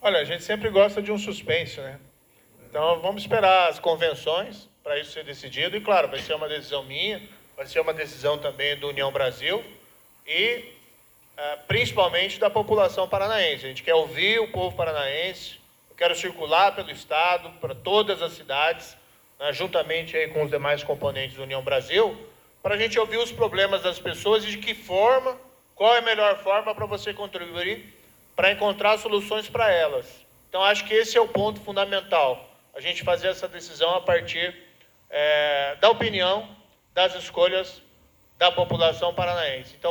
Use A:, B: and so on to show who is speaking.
A: Olha, a gente sempre gosta de um suspense, né? Então, vamos esperar as convenções para isso ser decidido. E, claro, vai ser uma decisão minha, vai ser uma decisão também do União Brasil e, principalmente, da população paranaense. A gente quer ouvir o povo paranaense, eu quero circular pelo Estado, para todas as cidades, né, juntamente aí com os demais componentes do União Brasil, para a gente ouvir os problemas das pessoas e de que forma, qual é a melhor forma para você contribuir para encontrar soluções para elas. Então, acho que esse é o ponto fundamental, a gente fazer essa decisão a partir da opinião, das escolhas da população paranaense. Então,